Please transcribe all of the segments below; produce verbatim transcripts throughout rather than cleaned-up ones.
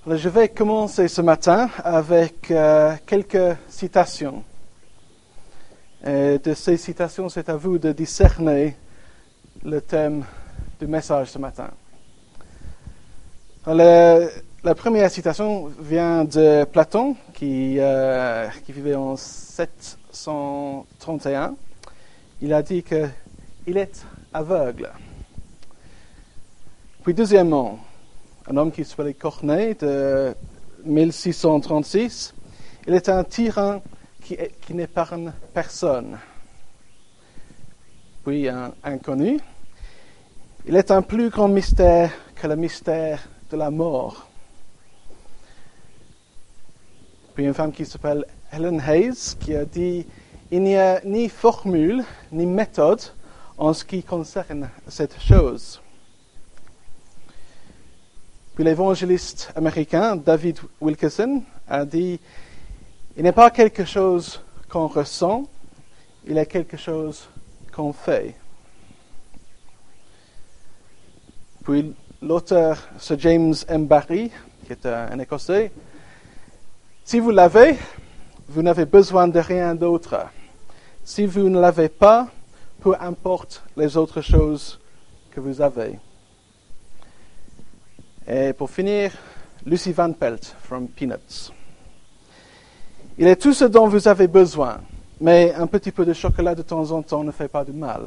Alors, je vais commencer ce matin avec euh, quelques citations. Et de ces citations, c'est à vous de discerner le thème du message ce matin. Alors, la, la première citation vient de Platon, qui, euh, qui vivait en sept cent trente et un. Il a dit qu'il est aveugle. Puis deuxièmement, un homme qui s'appelait Corneille de mille six cent trente-six, il est un tyran qui, qui n'épargne personne. Puis un inconnu, il est un plus grand mystère que le mystère de la mort. Puis une femme qui s'appelle Helen Hayes qui a dit « Il n'y a ni formule ni méthode en ce qui concerne cette chose ». Puis l'évangéliste américain David Wilkerson a dit « Il n'est pas quelque chose qu'on ressent, il est quelque chose qu'on fait ». Puis l'auteur Sir James M. Barrie, qui est un Écossais, « Si vous l'avez, vous n'avez besoin de rien d'autre. Si vous ne l'avez pas, peu importe les autres choses que vous avez. » Et pour finir, Lucy Van Pelt, from Peanuts. Il est tout ce dont vous avez besoin, mais un petit peu de chocolat de temps en temps ne fait pas du mal.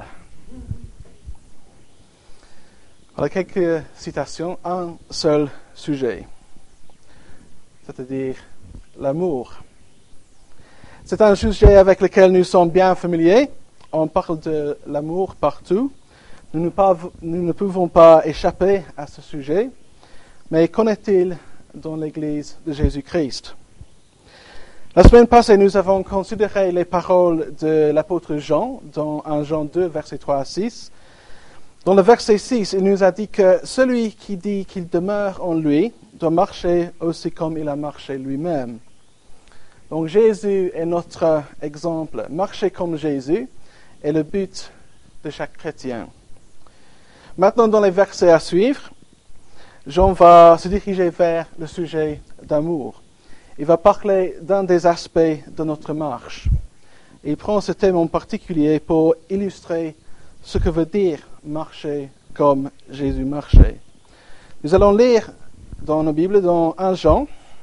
Alors, quelques citations, un seul sujet, c'est-à-dire l'amour. C'est un sujet avec lequel nous sommes bien familiers. On parle de l'amour partout. Nous ne, pas, nous ne pouvons pas échapper à ce sujet. Mais qu'en est-il dans l'Église de Jésus-Christ? La semaine passée, nous avons considéré les paroles de l'apôtre Jean dans un Jean deux, versets trois à six. Dans le verset six, il nous a dit que celui qui dit qu'il demeure en lui doit marcher aussi comme il a marché lui-même. Donc Jésus est notre exemple. Marcher comme Jésus est le but de chaque chrétien. Maintenant, dans les versets à suivre, Jean va se diriger vers le sujet d'amour. Il va parler d'un des aspects de notre marche. Il prend ce thème en particulier pour illustrer ce que veut dire marcher comme Jésus marchait. Nous allons lire dans nos Bibles, dans un Jean,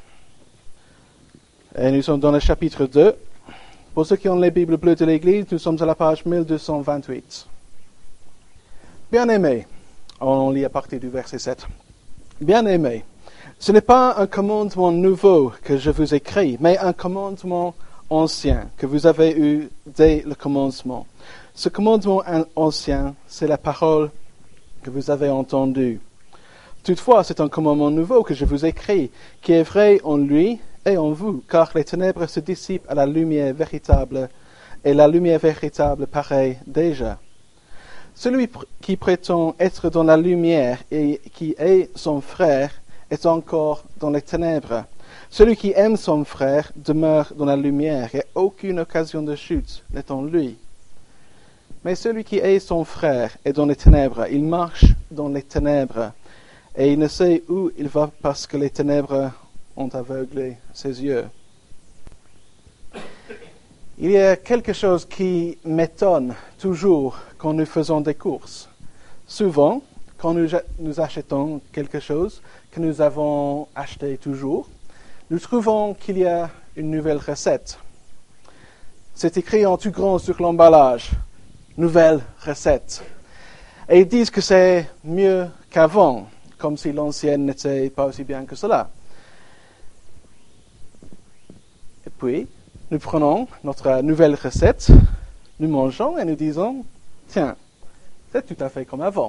et nous sommes dans le chapitre deux. Pour ceux qui ont les Bibles bleues de l'Église, nous sommes à la page mille deux cent vingt-huit. Bien-aimés, on lit à partir du verset sept. Bien-aimés, ce n'est pas un commandement nouveau que je vous écris, mais un commandement ancien que vous avez eu dès le commencement. Ce commandement ancien, c'est la parole que vous avez entendue. Toutefois, c'est un commandement nouveau que je vous écris, qui est vrai en lui et en vous, car les ténèbres se dissipent à la lumière véritable, et la lumière véritable paraît déjà. Celui qui prétend être dans la lumière et qui est son frère est encore dans les ténèbres. Celui qui aime son frère demeure dans la lumière et aucune occasion de chute n'est en lui. Mais celui qui est son frère est dans les ténèbres. Il marche dans les ténèbres et il ne sait où il va parce que les ténèbres ont aveuglé ses yeux. Il y a quelque chose qui m'étonne toujours quand nous faisons des courses. Souvent, quand nous, nous achetons quelque chose que nous avons acheté toujours, nous trouvons qu'il y a une nouvelle recette. C'est écrit en tout grand sur l'emballage, « Nouvelle recette ». Et ils disent que c'est mieux qu'avant, comme si l'ancienne n'était pas aussi bien que cela. Et puis, nous prenons notre nouvelle recette, nous mangeons et nous disons « Tiens, c'est tout à fait comme avant. »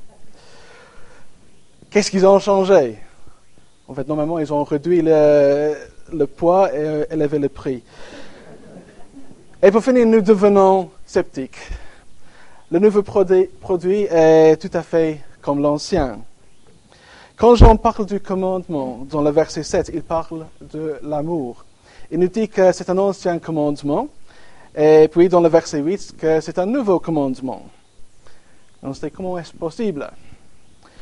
Qu'est-ce qu'ils ont changé? En fait, normalement, ils ont réduit le, le poids et élevé le prix. Et pour finir, nous devenons sceptiques. Le nouveau produit, produit est tout à fait comme l'ancien. Quand Jean parle du commandement, dans le verset sept, il parle de l'amour. Il nous dit que c'est un ancien commandement, et puis dans le verset huit, que c'est un nouveau commandement. On se dit, comment est-ce possible?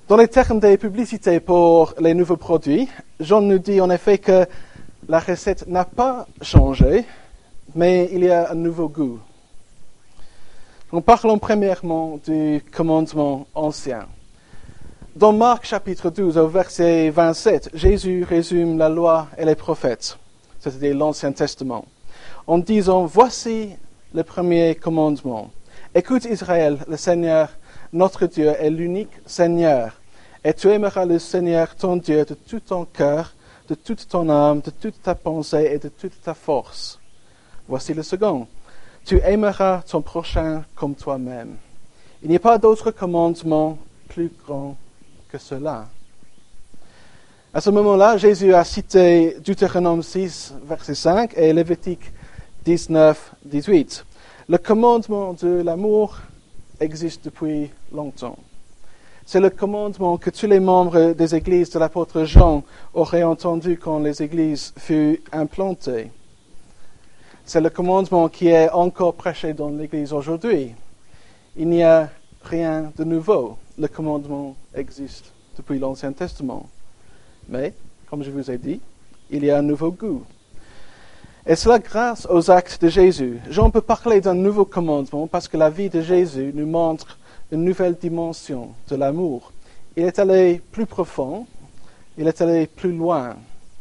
Dans les termes des publicités pour les nouveaux produits, Jean nous dit en effet que la recette n'a pas changé, mais il y a un nouveau goût. Donc parlons premièrement du commandement ancien. Dans Marc chapitre douze, au verset vingt-sept, Jésus résume la loi et les prophètes, c'est-à-dire l'Ancien Testament, en disant « Voici le premier commandement. Écoute Israël, le Seigneur, notre Dieu, est l'unique Seigneur, et tu aimeras le Seigneur ton Dieu de tout ton cœur, de toute ton âme, de toute ta pensée et de toute ta force. Voici le second. Tu aimeras ton prochain comme toi-même. Il n'y a pas d'autre commandement plus grand que cela. » À ce moment-là, Jésus a cité Deutéronome six, verset cinq, et Lévitique dix-neuf, dix-huit. Le commandement de l'amour existe depuis longtemps. C'est le commandement que tous les membres des églises de l'apôtre Jean auraient entendu quand les églises furent implantées. C'est le commandement qui est encore prêché dans l'église aujourd'hui. Il n'y a rien de nouveau. Le commandement existe depuis l'Ancien Testament. Mais, comme je vous ai dit, il y a un nouveau goût. Et cela grâce aux actes de Jésus. Jean peut parler d'un nouveau commandement parce que la vie de Jésus nous montre une nouvelle dimension de l'amour. Il est allé plus profond, il est allé plus loin.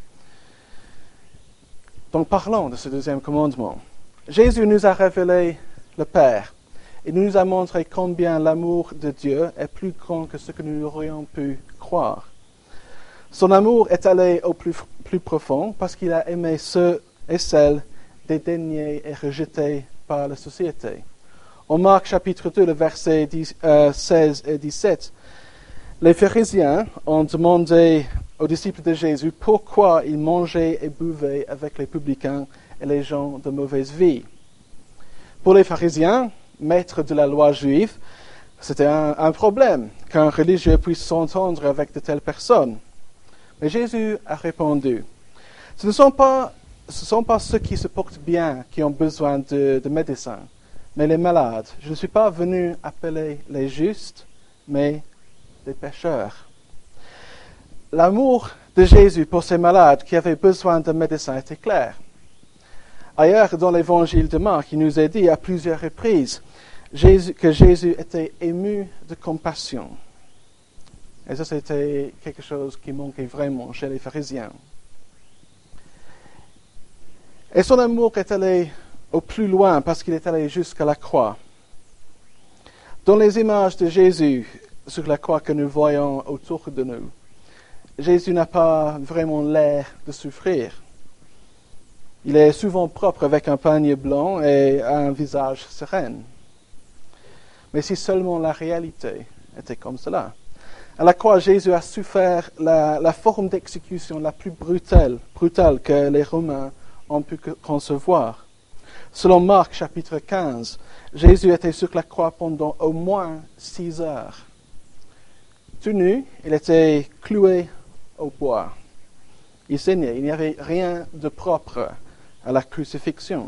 Donc parlons de ce deuxième commandement. Jésus nous a révélé le Père. Il nous a montré combien l'amour de Dieu est plus grand que ce que nous aurions pu croire. Son amour est allé au plus, plus profond parce qu'il a aimé ceux et celles dédaignés et rejetés par la société. En Marc chapitre deux, le verset seize et dix-sept, les pharisiens ont demandé aux disciples de Jésus pourquoi ils mangeaient et buvaient avec les publicains et les gens de mauvaise vie. Pour les pharisiens, maîtres de la loi juive, c'était un, un problème qu'un religieux puisse s'entendre avec de telles personnes. Mais Jésus a répondu, ce ne sont pas, ce sont pas ceux qui se portent bien qui ont besoin de, de médecins, mais les malades. Je ne suis pas venu appeler les justes, mais les pécheurs. L'amour de Jésus pour ces malades qui avaient besoin de médecins était clair. Ailleurs, dans l'évangile de Marc, il nous est dit à plusieurs reprises Jésus, que Jésus était ému de compassion. Et ça, c'était quelque chose qui manquait vraiment chez les pharisiens. Et son amour est allé au plus loin parce qu'il est allé jusqu'à la croix. Dans les images de Jésus sur la croix que nous voyons autour de nous, Jésus n'a pas vraiment l'air de souffrir. Il est souvent propre avec un panier blanc et un visage serein. Mais si seulement la réalité était comme cela. À la croix, Jésus a souffert la, la forme d'exécution la plus brutale, brutale que les Romains ont pu concevoir. Selon Marc chapitre quinze, Jésus était sur la croix pendant au moins six heures. Tout nu, il était cloué au bois. Il saignait, il n'y avait rien de propre à la crucifixion.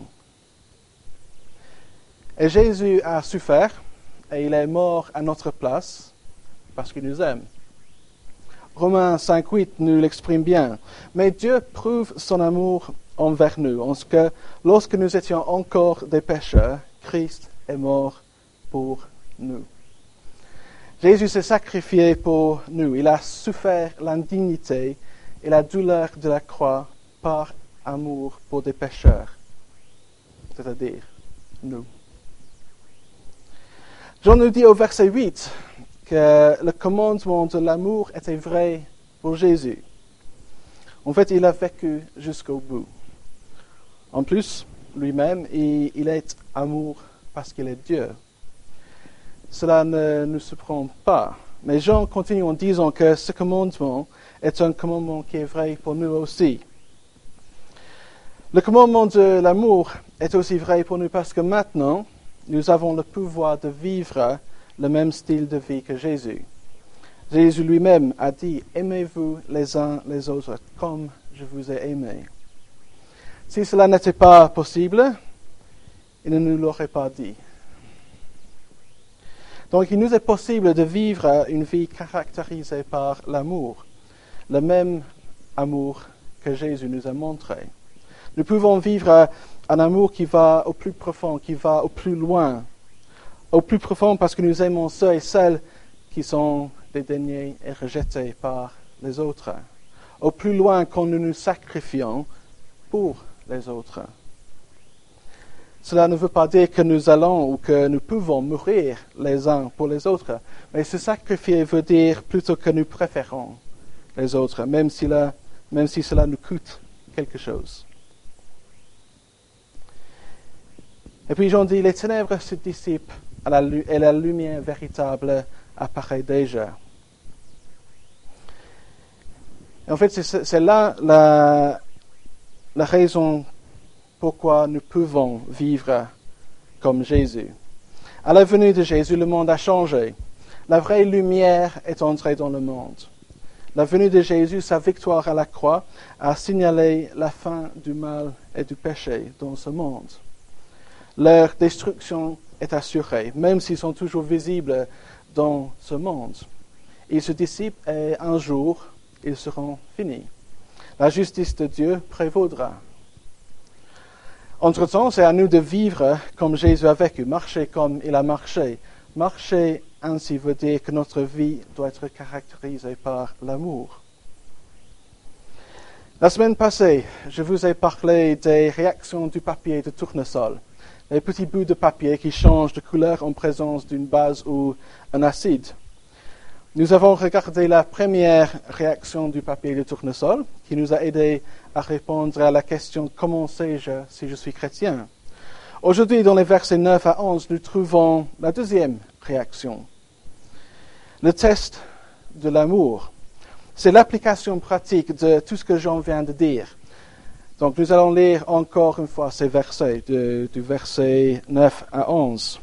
Et Jésus a souffert et il est mort à notre place parce qu'il nous aime. Romains cinq huit nous l'exprime bien. Mais Dieu prouve son amour envers nous, en ce que lorsque nous étions encore des pécheurs, Christ est mort pour nous. Jésus s'est sacrifié pour nous. Il a souffert l'indignité et la douleur de la croix par amour pour des pécheurs, c'est-à-dire nous. Jean nous dit au verset huit que le commandement de l'amour était vrai pour Jésus. En fait, il a vécu jusqu'au bout. En plus, lui-même, il, il est amour parce qu'il est Dieu. Cela ne nous surprend pas. Mais Jean continue en disant que ce commandement est un commandement qui est vrai pour nous aussi. Le commandement de l'amour est aussi vrai pour nous parce que maintenant, nous avons le pouvoir de vivre le même style de vie que Jésus. Jésus lui-même a dit « Aimez-vous les uns les autres comme je vous ai aimés ». Si cela n'était pas possible, il ne nous l'aurait pas dit. Donc il nous est possible de vivre une vie caractérisée par l'amour, le même amour que Jésus nous a montré. Nous pouvons vivre un amour qui va au plus profond, qui va au plus loin, au plus profond parce que nous aimons ceux et celles qui sont dédaignés et rejetés par les autres, au plus loin quand nous nous sacrifions pour les autres. Cela ne veut pas dire que nous allons ou que nous pouvons mourir les uns pour les autres, mais se sacrifier veut dire plutôt que nous préférons les autres, même si, la, même si cela nous coûte quelque chose. Et puis Jean dit, les ténèbres se dissipent à la, et la lumière véritable apparaît déjà. Et en fait, c'est, c'est là la, la raison pourquoi nous pouvons vivre comme Jésus. À la venue de Jésus, le monde a changé. La vraie lumière est entrée dans le monde. La venue de Jésus, sa victoire à la croix, a signalé la fin du mal et du péché dans ce monde. Leur destruction est assurée, même s'ils sont toujours visibles dans ce monde. Ils se dissipent et un jour, ils seront finis. La justice de Dieu prévaudra. Entre-temps, c'est à nous de vivre comme Jésus a vécu, marcher comme il a marché. Marcher ainsi veut dire que notre vie doit être caractérisée par l'amour. La semaine passée, je vous ai parlé des réactions du papier de tournesol, les petits bouts de papier qui changent de couleur en présence d'une base ou un acide. Nous avons regardé la première réaction du papier de tournesol, qui nous a aidé à répondre à la question « Comment sais-je si je suis chrétien ?» Aujourd'hui, dans les versets neuf à onze, nous trouvons la deuxième réaction. Le test de l'amour. C'est l'application pratique de tout ce que Jean vient de dire. Donc nous allons lire encore une fois ces versets, de, du verset neuf à onze.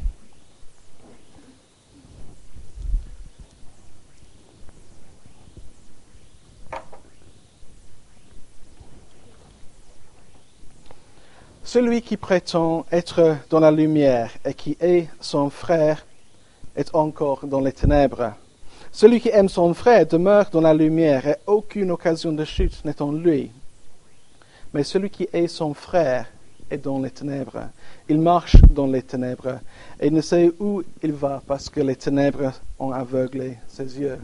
Celui qui prétend être dans la lumière et qui est son frère est encore dans les ténèbres. Celui qui aime son frère demeure dans la lumière et aucune occasion de chute n'est en lui. Mais celui qui est son frère est dans les ténèbres. Il marche dans les ténèbres et ne sait où il va parce que les ténèbres ont aveuglé ses yeux.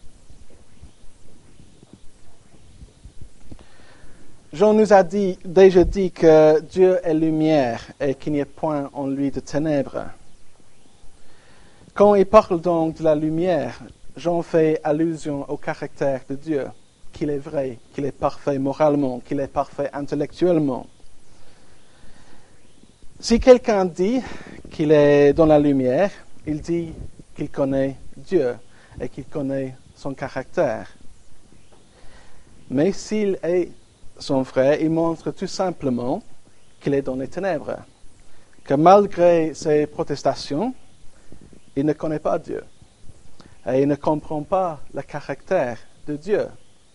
Jean nous a dit, déjà dit que Dieu est lumière et qu'il n'y a point en lui de ténèbres. Quand il parle donc de la lumière, Jean fait allusion au caractère de Dieu, qu'il est vrai, qu'il est parfait moralement, qu'il est parfait intellectuellement. Si quelqu'un dit qu'il est dans la lumière, il dit qu'il connaît Dieu et qu'il connaît son caractère. Mais s'il est son frère, il montre tout simplement qu'il est dans les ténèbres, que malgré ses protestations, il ne connaît pas Dieu et il ne comprend pas le caractère de Dieu.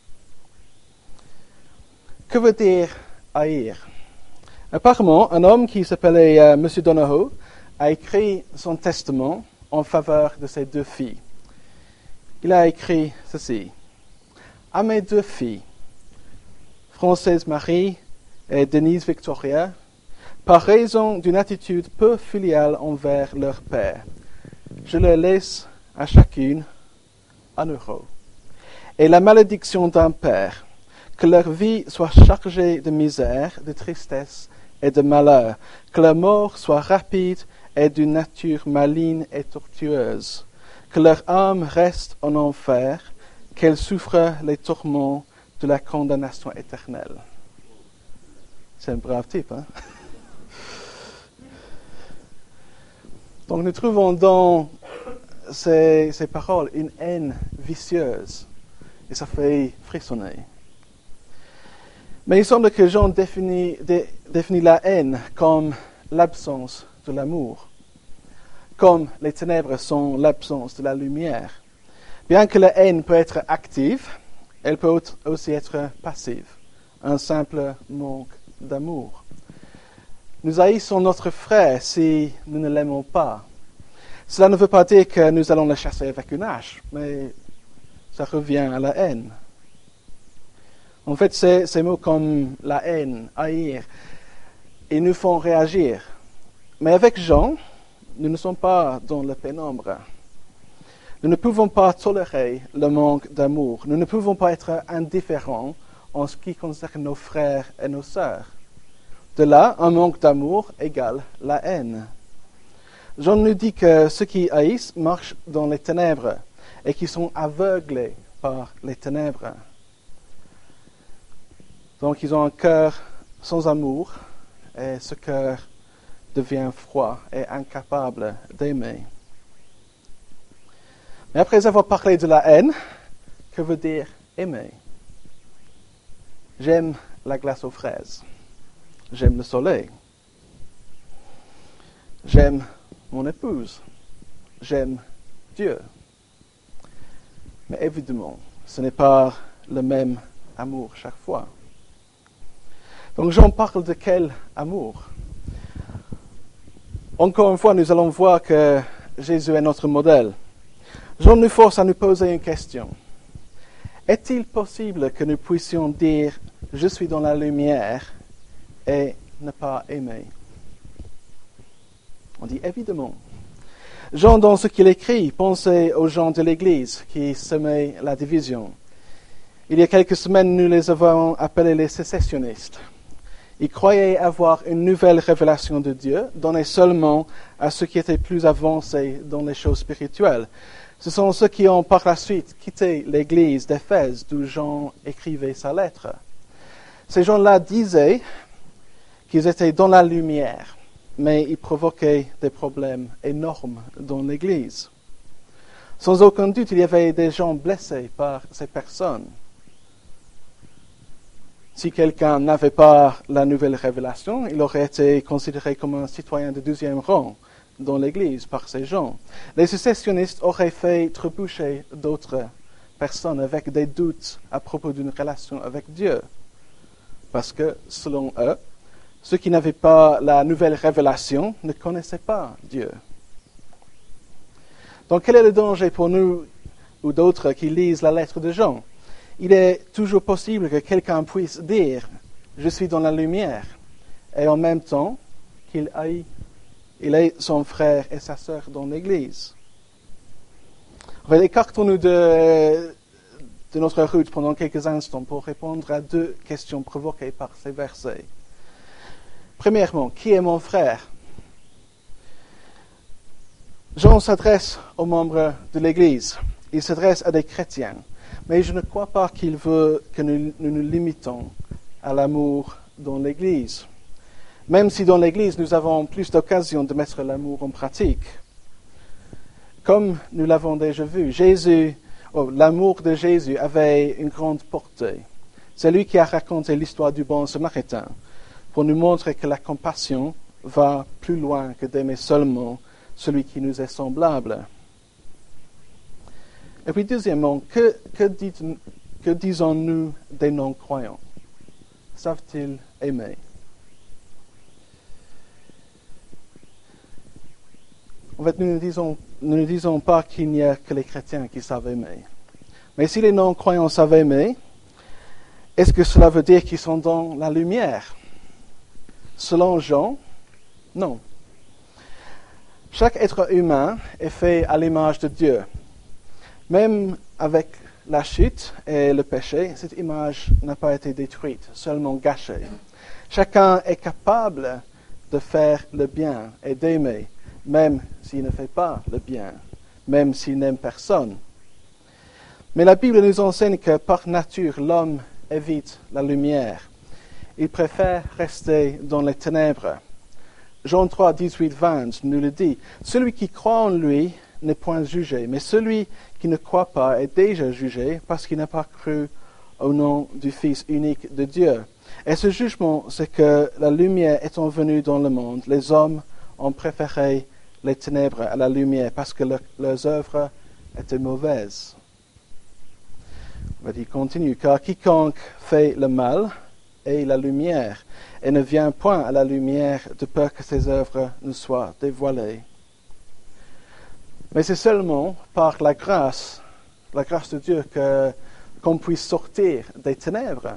Que veut dire haïr? Apparemment, un homme qui s'appelait euh, M. Donahoe a écrit son testament en faveur de ses deux filles. Il a écrit ceci. À mes deux filles, Française Marie et Denise Victoria, par raison d'une attitude peu filiale envers leur père, je leur laisse à chacune un euro. Et la malédiction d'un père, que leur vie soit chargée de misère, de tristesse et de malheur, que leur mort soit rapide et d'une nature maligne et tortueuse, que leur âme reste en enfer, qu'elle souffre les tourments de la condamnation éternelle. C'est un brave type, hein? Donc nous trouvons dans ces, ces paroles une haine vicieuse, et ça fait frissonner. Mais il semble que Jean définit, dé, définit la haine comme l'absence de l'amour, comme les ténèbres sont l'absence de la lumière. Bien que la haine peut être active, elle peut aussi être passive, un simple manque d'amour. Nous haïssons notre frère si nous ne l'aimons pas. Cela ne veut pas dire que nous allons les chasser avec une hache, mais ça revient à la haine. En fait, ces, ces mots comme la haine, haïr, ils nous font réagir. Mais avec Jean, nous ne sommes pas dans la pénombre. Nous ne pouvons pas tolérer le manque d'amour. Nous ne pouvons pas être indifférents en ce qui concerne nos frères et nos sœurs. De là, un manque d'amour égale la haine. Jean nous dit que ceux qui haïssent marchent dans les ténèbres et qui sont aveuglés par les ténèbres. Donc ils ont un cœur sans amour et ce cœur devient froid et incapable d'aimer. Mais après avoir parlé de la haine, que veut dire aimer? J'aime la glace aux fraises. J'aime le soleil. J'aime mon épouse. J'aime Dieu. Mais évidemment, ce n'est pas le même amour chaque fois. Donc Jean parle de quel amour? Encore une fois, nous allons voir que Jésus est notre modèle. Jean nous force à nous poser une question. Est-il possible que nous puissions dire « Je suis dans la lumière » et ne pas aimer? On dit évidemment. Jean, dans ce qu'il écrit, pensait aux gens de l'Église qui semaient la division. Il y a quelques semaines, nous les avons appelés les sécessionnistes. Ils croyaient avoir une nouvelle révélation de Dieu, donnée seulement à ceux qui étaient plus avancés dans les choses spirituelles. Ce sont ceux qui ont par la suite quitté l'église d'Éphèse, d'où Jean écrivait sa lettre. Ces gens-là disaient qu'ils étaient dans la lumière, mais ils provoquaient des problèmes énormes dans l'église. Sans aucun doute, il y avait des gens blessés par ces personnes. Si quelqu'un n'avait pas la nouvelle révélation, il aurait été considéré comme un citoyen de deuxième rang dans l'Église par ces gens. Les sécessionnistes auraient fait trébucher d'autres personnes avec des doutes à propos d'une relation avec Dieu. Parce que, selon eux, ceux qui n'avaient pas la nouvelle révélation ne connaissaient pas Dieu. Donc, quel est le danger pour nous ou d'autres qui lisent la lettre de Jean? Il est toujours possible que quelqu'un puisse dire « Je suis dans la lumière » et en même temps qu'il haït, il ait son frère et sa sœur dans l'Église. En fait, écartons-nous de, de notre route pendant quelques instants pour répondre à deux questions provoquées par ces versets. Premièrement, qui est mon frère? Jean s'adresse aux membres de l'Église. Il s'adresse à des chrétiens. Mais je ne crois pas qu'il veut que nous nous, nous limitons à l'amour dans l'Église. Même si dans l'Église, nous avons plus d'occasions de mettre l'amour en pratique. Comme nous l'avons déjà vu, Jésus, oh, l'amour de Jésus avait une grande portée. C'est lui qui a raconté l'histoire du bon Samaritain pour nous montrer que la compassion va plus loin que d'aimer seulement celui qui nous est semblable. Et puis deuxièmement, que, que, dit, que disons-nous des non-croyants? Savent-ils aimer? En fait, nous ne disons, nous ne disons pas qu'il n'y a que les chrétiens qui savent aimer. Mais si les non-croyants savent aimer, est-ce que cela veut dire qu'ils sont dans la lumière? Selon Jean, non. Chaque être humain est fait à l'image de Dieu. Même avec la chute et le péché, cette image n'a pas été détruite, seulement gâchée. Chacun est capable de faire le bien et d'aimer, même s'il ne fait pas le bien, même s'il n'aime personne. Mais la Bible nous enseigne que par nature, l'homme évite la lumière. Il préfère rester dans les ténèbres. Jean trois, dix-huit, vingt nous le dit. Celui qui croit en lui n'est point jugé, mais celui qui ne croit pas est déjà jugé parce qu'il n'a pas cru au nom du Fils unique de Dieu. Et ce jugement, c'est que la lumière étant venue dans le monde, les hommes ont préféré les ténèbres à la lumière parce que le, leurs œuvres étaient mauvaises. Il continue, car quiconque fait le mal est la lumière et ne vient point à la lumière de peur que ses œuvres ne soient dévoilées. Mais c'est seulement par la grâce, la grâce de Dieu, que, qu'on puisse sortir des ténèbres.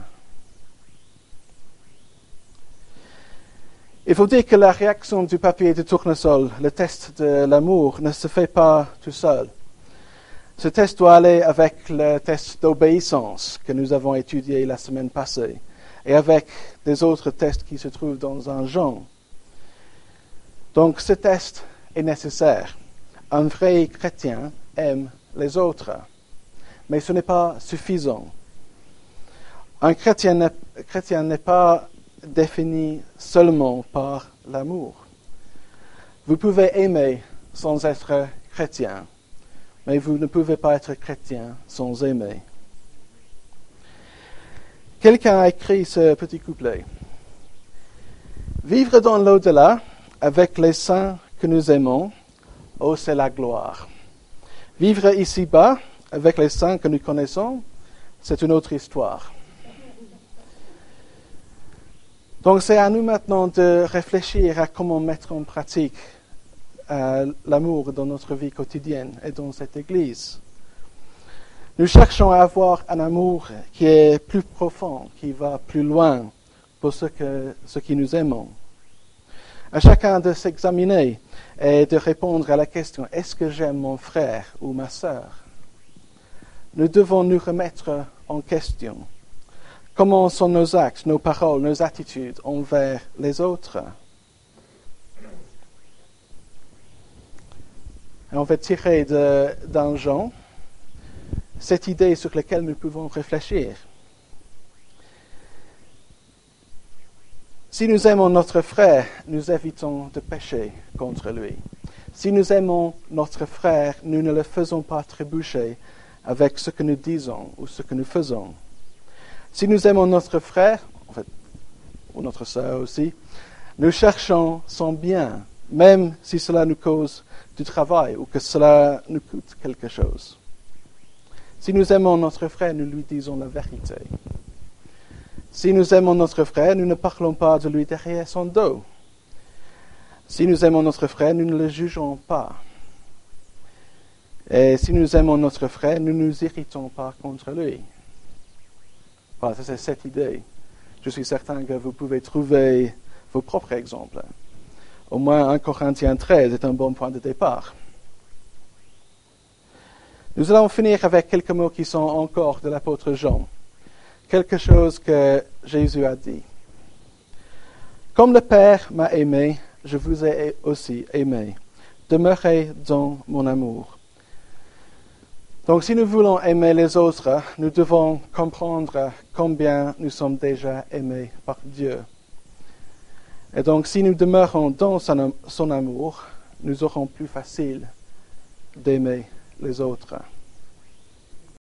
Il faut dire que la réaction du papier de tournesol, le test de l'amour, ne se fait pas tout seul. Ce test doit aller avec le test d'obéissance que nous avons étudié la semaine passée et avec des autres tests qui se trouvent dans un Jean. Donc ce test est nécessaire. Un vrai chrétien aime les autres, mais ce n'est pas suffisant. Un chrétien n'est, chrétien n'est pas défini seulement par l'amour. Vous pouvez aimer sans être chrétien, mais vous ne pouvez pas être chrétien sans aimer. Quelqu'un a écrit ce petit couplet. Vivre dans l'au-delà avec les saints que nous aimons, oh c'est la gloire. Vivre ici-bas avec les saints que nous connaissons, c'est une autre histoire. Donc c'est à nous maintenant de réfléchir à comment mettre en pratique euh, l'amour dans notre vie quotidienne et dans cette Église. Nous cherchons à avoir un amour qui est plus profond, qui va plus loin pour ceux, que, ceux qui nous aimons. À chacun de s'examiner et de répondre à la question, est-ce que j'aime mon frère ou ma sœur? Nous devons nous remettre en question. Comment sont nos actes, nos paroles, nos attitudes envers les autres? Et on va tirer de, d'un Jean cette idée sur laquelle nous pouvons réfléchir. Si nous aimons notre frère, nous évitons de pécher contre lui. Si nous aimons notre frère, nous ne le faisons pas trébucher avec ce que nous disons ou ce que nous faisons. Si nous aimons notre frère, en fait, ou notre sœur aussi, nous cherchons son bien, même si cela nous cause du travail ou que cela nous coûte quelque chose. Si nous aimons notre frère, nous lui disons la vérité. Si nous aimons notre frère, nous ne parlons pas de lui derrière son dos. Si nous aimons notre frère, nous ne le jugeons pas. Et si nous aimons notre frère, nous ne nous irritons pas contre lui. Voilà, c'est cette idée. Je suis certain que vous pouvez trouver vos propres exemples. Au moins, un Corinthiens treize est un bon point de départ. Nous allons finir avec quelques mots qui sont encore de l'apôtre Jean. Quelque chose que Jésus a dit. Comme le Père m'a aimé, je vous ai aussi aimé. Demeurez dans mon amour. Donc, si nous voulons aimer les autres, nous devons comprendre combien nous sommes déjà aimés par Dieu. Et donc, si nous demeurons dans son, son amour, nous aurons plus facile d'aimer les autres.